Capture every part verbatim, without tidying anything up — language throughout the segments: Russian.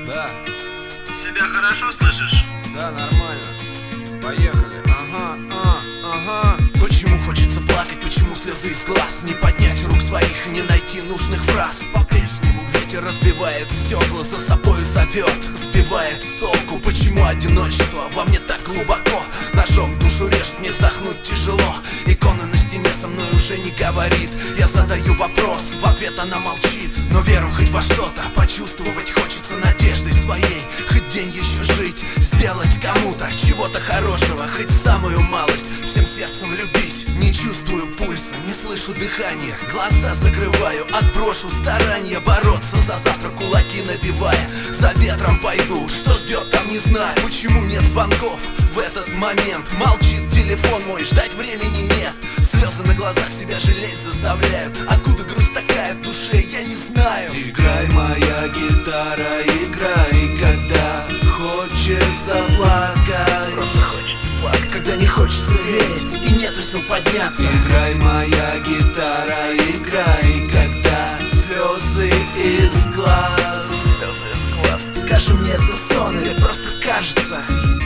Да, Себя хорошо слышишь? да, нормально. Поехали. Ага, а, ага. Почему хочется плакать, почему слезы из глаз? Не поднять рук своих и не найти нужных фраз. По-прежнему ветер разбивает стекла, за собой зовет, сбивает с толку. Почему одиночество во мне так глубоко? Ножом душу режет, мне вздохнуть тяжело. Икона на стене со мной уже не говорит. Я задаю вопрос, в ответ она молчит. Но веру хоть во что-то почувствовать хочется надеждой своей. Хоть день еще жить, сделать кому-то чего-то хорошего, хоть самую малость, всем сердцем любить. Не чувствую пульса, не слышу дыхания, глаза закрываю, отброшу старания бороться за завтра, кулаки набивая. За ветром пойду, что ждет там не знаю. Почему нет звонков в этот момент? Молчит телефон мой, ждать времени нет. Слезы на глазах себя жалеть заставляют. Откуда грусть такая в душе, я не знаю. Играй, моя гитара, играй, когда хочется плакать. Просто хочется плакать, когда не хочется верить и нету сил подняться. Играй, моя гитара, играй, когда слезы из глаз. Слезы из глаз. Скажи мне, это сон или просто кажется?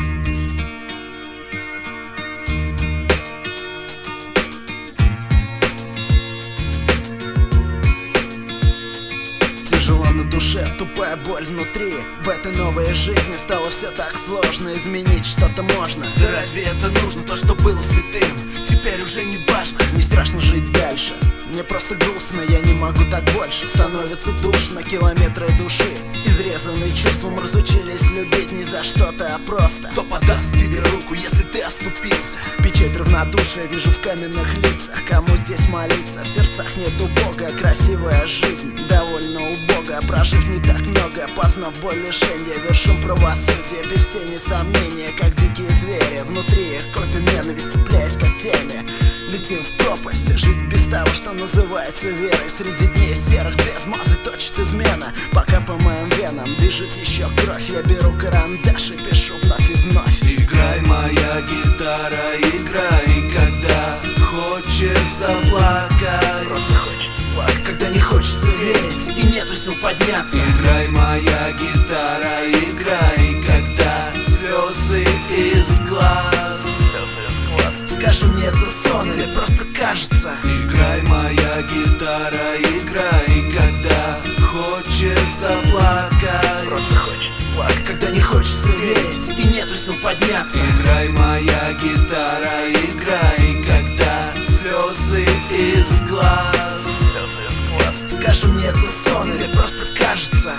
Тяжело на душе, тупая боль внутри. В этой новой жизни стало все так сложно. Изменить что-то можно. Да разве это нужно, то, что было святым? Теперь уже не важно. Не страшно жить дальше. Мне просто грустно, я не могу так больше. Становится душно, километры души изрезанные чувством разучились любить не за что-то, а просто. Кто подаст тебе руку, если ты оступился? Печать равнодушия вижу в каменных лицах. Кому здесь молиться? В сердцах нету Бога. Красивая жизнь довольно убогая. Прожив не так много, познав боль лишения, вершим правосудие без тени сомнения. Как дикие звери, внутри их копим ненависть, цепляясь когтями. Летим в пропасть, жить без того, что называется верой. Среди дней серых без мазы точит измена. Пока по моим венам бежит еще кровь, я беру карандаш и пишу вновь и вновь. Играй, моя гитара, играй, когда хочется плакать. Просто хочется плакать, когда не хочется верить и нету сил подняться. Играй, моя гитара, играй, когда слезы из глаз. Слезы из глаз. Скажи мне, это сон или просто кажется? Играй, моя гитара, играй, когда хочется плакать. Просто хочется плакать, когда не хочется верить и нету сил подняться. Играй, моя гитара, играй, когда слезы из глаз. Слезы из глаз. Скажи мне, это сон или просто кажется?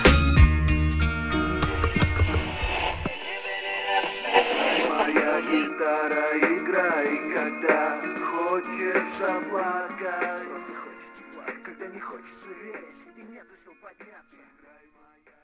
Моя гитара, играй, когда хочется плакать. Просто хочется плакать, когда не хочется верить и нету сил подняться. Играй, моя